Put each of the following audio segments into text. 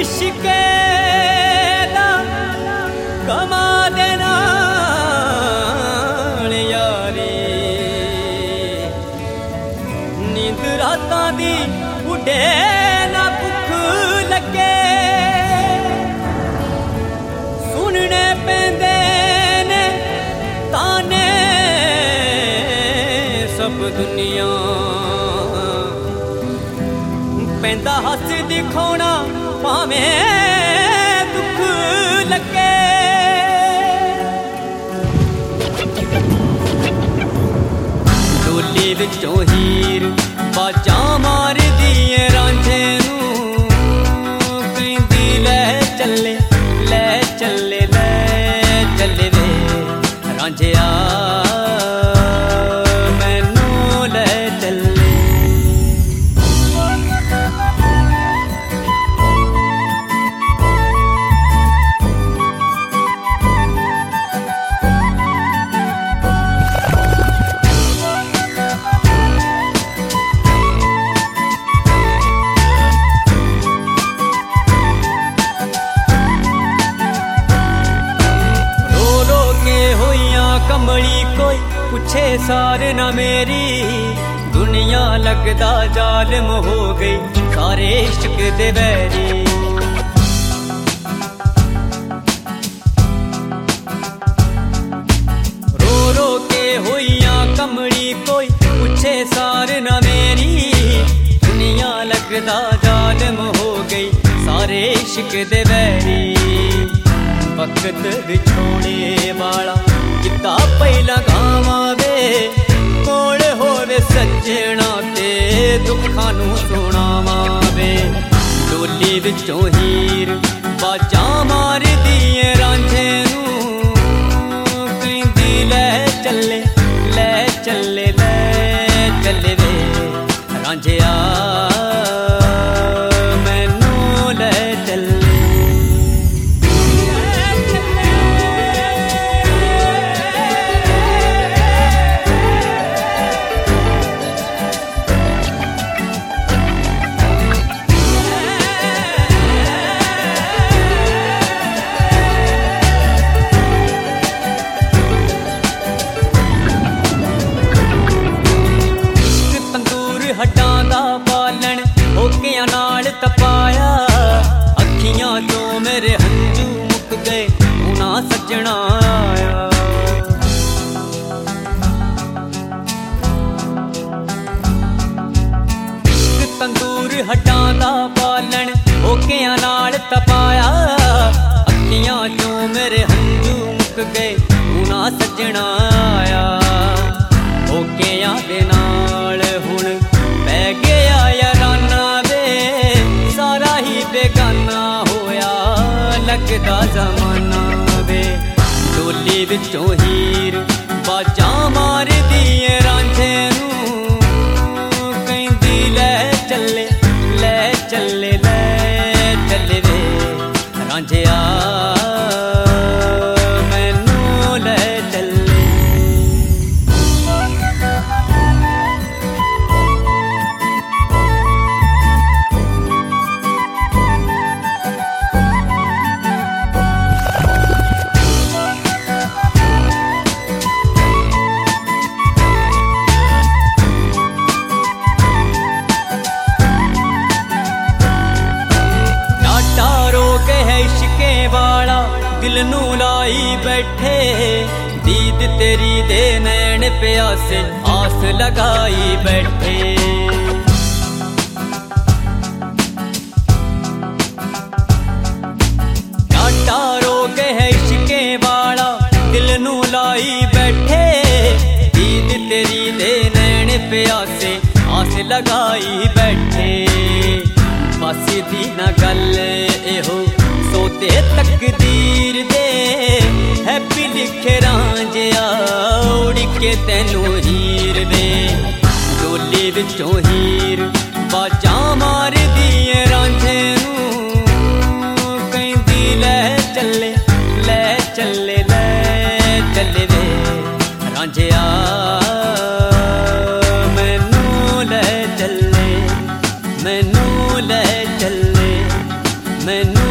इश्के दा कमा दे नाल यारी नींद रातां दी उडे ना भुख लगे सुनने पैंदे ने ताने सब दुनिया पैंदा हस दिखाना भावें दुख लगे डोली विचों हीर बाजा मार दिए रांझे नूं कहंदी ले चले ले चले ले चले वे रांझिया कमली कोई पूछे सार ना मेरी दुनिया लगदा जालिम हो गई सारे इश्क दे बैरी रो रो के होइयां कमली कोई पूछे सार ना मेरी दुनिया लगदा जालिम हो गई सारे इश्क दे बैरी वक्त विछोड़े वाला किता पहला गावां वे कोल होवे सजना ते दुखां नूं सुणावां वे डोली विचों हीर बाजा मार दिए रांझे नूं कहंदी ले चले ले चले ले चले वे रांझिया हड्डां दा पालन होकियां नाल तपाया अखियां चों मेरे हंझू मुक गए हुणा सजना आया तंदूर हड्डां दा पालन होकियां नाल तपाया अखियां चों मेरे हंझू मुक गए हुणा सजना आया होकियां दे नाल हुण पै गया याराना वे सारा ही बेगाना होया लगदा जमाना वे डोली विचों हीर बाजा मार दिए रांझे नूं कहंदी ले चले ले चले ले चले वे रांझिया दिल नू लाई बैठे दीद तेरी दे नैन प्यासे आस लगाई बैठे डाटा रोग है इश्के वाला दिल नू लाई बैठे दीद तेरी दे नैन प्यासे आस लगाई बैठे बस दी ना गल एहो सोते तकदीर दे हैप्पी लिखे रांझिया उड़ के तैनू हीर दे डोली विचों हीर बाजा मार दिए रांझे नूं कहंदी ले चले ले चले ले चले वे रांझिया मैनू ले चले मैनू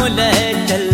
ले चल